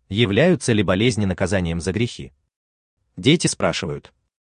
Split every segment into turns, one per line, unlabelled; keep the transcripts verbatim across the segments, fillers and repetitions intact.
Являются ли болезни наказанием за грехи? Дети спрашивают.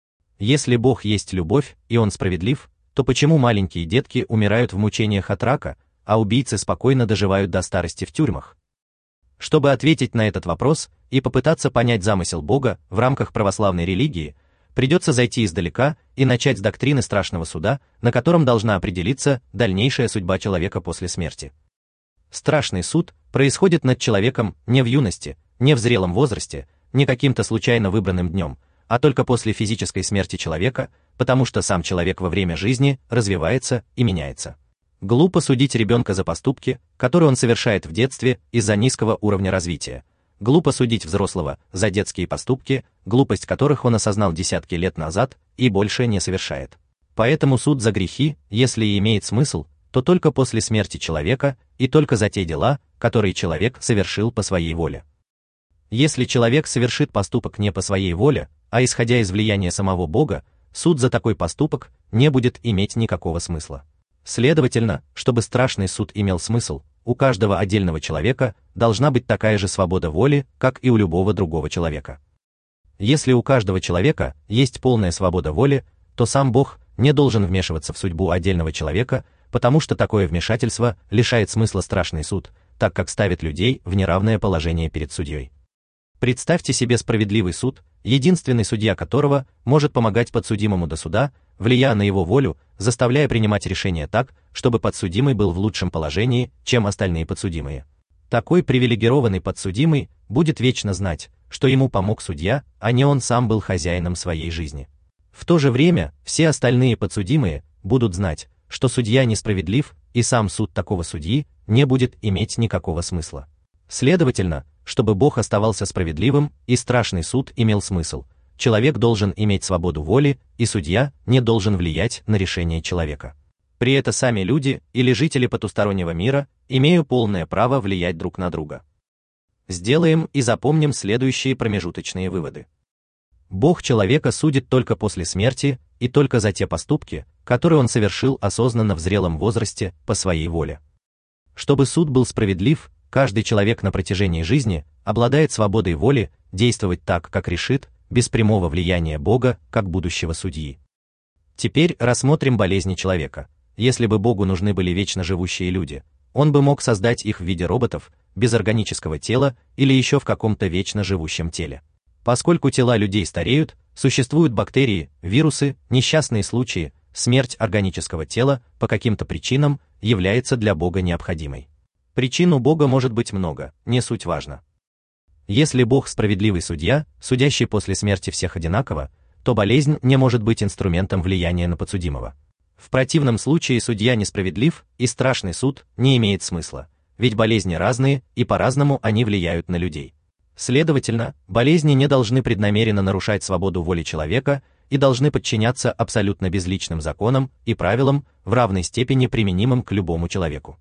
Если Бог есть любовь, и Он справедлив, то почему маленькие детки умирают в мучениях от рака, а убийцы спокойно доживают до старости в тюрьмах? Чтобы ответить на этот вопрос и попытаться понять замысел Бога в рамках православной религии, придется зайти издалека и начать с доктрины страшного суда, на котором должна определиться дальнейшая судьба человека после смерти. Страшный суд происходит над человеком не в юности, не в зрелом возрасте, не каким-то случайно выбранным днем, а только после физической смерти человека, потому что сам человек во время жизни развивается и меняется. Глупо судить ребенка за поступки, которые он совершает в детстве из-за низкого уровня развития. Глупо судить взрослого за детские поступки, глупость которых он осознал десятки лет назад и больше не совершает. Поэтому суд за грехи, если и имеет смысл, то только после смерти человека и только за те дела, которые человек совершил по своей воле. Если человек совершит поступок не по своей воле, а исходя из влияния самого Бога, суд за такой поступок не будет иметь никакого смысла. Следовательно, чтобы страшный суд имел смысл, у каждого отдельного человека должна быть такая же свобода воли, как и у любого другого человека. Если у каждого человека есть полная свобода воли, то сам Бог не должен вмешиваться в судьбу отдельного человека, потому что такое вмешательство лишает смысла страшный суд, так как ставит людей в неравное положение перед судьей. Представьте себе справедливый суд, единственный судья которого может помогать подсудимому до суда, влияя на его волю, заставляя принимать решения так, чтобы подсудимый был в лучшем положении, чем остальные подсудимые. Такой привилегированный подсудимый будет вечно знать, что ему помог судья, а не он сам был хозяином своей жизни. В то же время все остальные подсудимые будут знать, что судья несправедлив, и сам суд такого судьи не будет иметь никакого смысла. Следовательно, чтобы Бог оставался справедливым и страшный суд имел смысл, человек должен иметь свободу воли, и судья не должен влиять на решение человека. При этом сами люди или жители потустороннего мира имеют полное право влиять друг на друга. Сделаем и запомним следующие промежуточные выводы. Бог человека судит только после смерти и только за те поступки, которые он совершил осознанно в зрелом возрасте по своей воле. Чтобы суд был справедлив, каждый человек на протяжении жизни обладает свободой воли действовать так, как решит, без прямого влияния Бога, как будущего судьи. Теперь рассмотрим болезни человека. Если бы Богу нужны были вечно живущие люди, Он бы мог создать их в виде роботов, без органического тела или еще в каком-то вечно живущем теле. Поскольку тела людей стареют, существуют бактерии, вирусы, несчастные случаи, смерть органического тела по каким-то причинам является для Бога необходимой. Причин у Бога может быть много, не суть важно. Если Бог справедливый судья, судящий после смерти всех одинаково, то болезнь не может быть инструментом влияния на подсудимого. В противном случае судья несправедлив, и страшный суд не имеет смысла, ведь болезни разные, и по-разному они влияют на людей. Следовательно, болезни не должны преднамеренно нарушать свободу воли человека и должны подчиняться абсолютно безличным законам и правилам, в равной степени применимым к любому человеку.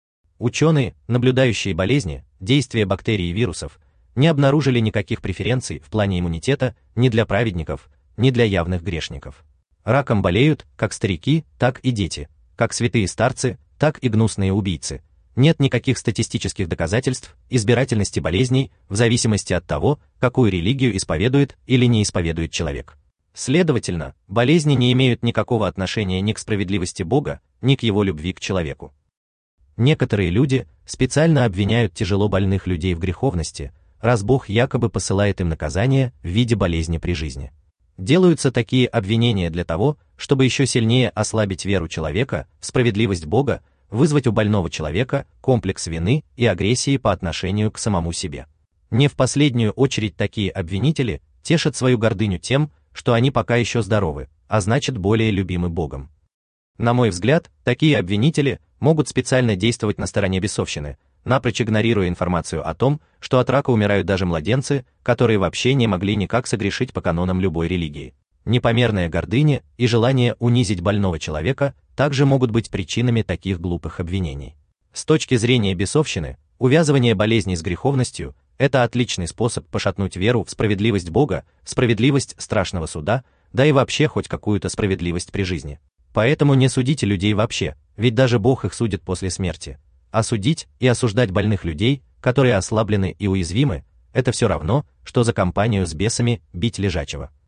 Ученые, наблюдающие болезни, действия бактерий и вирусов, не обнаружили никаких преференций в плане иммунитета ни для праведников, ни для явных грешников. Раком болеют как старики, так и дети, как святые старцы, так и гнусные убийцы. Нет никаких статистических доказательств избирательности болезней в зависимости от того, какую религию исповедует или не исповедует человек. Следовательно, болезни не имеют никакого отношения ни к справедливости Бога, ни к его любви к человеку. Некоторые люди специально обвиняют тяжело больных людей в греховности, раз Бог якобы посылает им наказание в виде болезни при жизни. Делаются такие обвинения для того, чтобы еще сильнее ослабить веру человека в справедливость Бога, вызвать у больного человека комплекс вины и агрессии по отношению к самому себе. Не в последнюю очередь такие обвинители тешат свою гордыню тем, что они пока еще здоровы, а значит более любимы Богом. На мой взгляд, такие обвинители могут специально действовать на стороне бесовщины, напрочь игнорируя информацию о том, что от рака умирают даже младенцы, которые вообще не могли никак согрешить по канонам любой религии. Непомерная гордыня и желание унизить больного человека также могут быть причинами таких глупых обвинений. С точки зрения бесовщины, увязывание болезней с греховностью – это отличный способ пошатнуть веру в справедливость Бога, справедливость страшного суда, да и вообще хоть какую-то справедливость при жизни. Поэтому не судите людей вообще, ведь даже Бог их судит после смерти. А судить и осуждать больных людей, которые ослаблены и уязвимы, это все равно, что за компанию с бесами бить лежачего.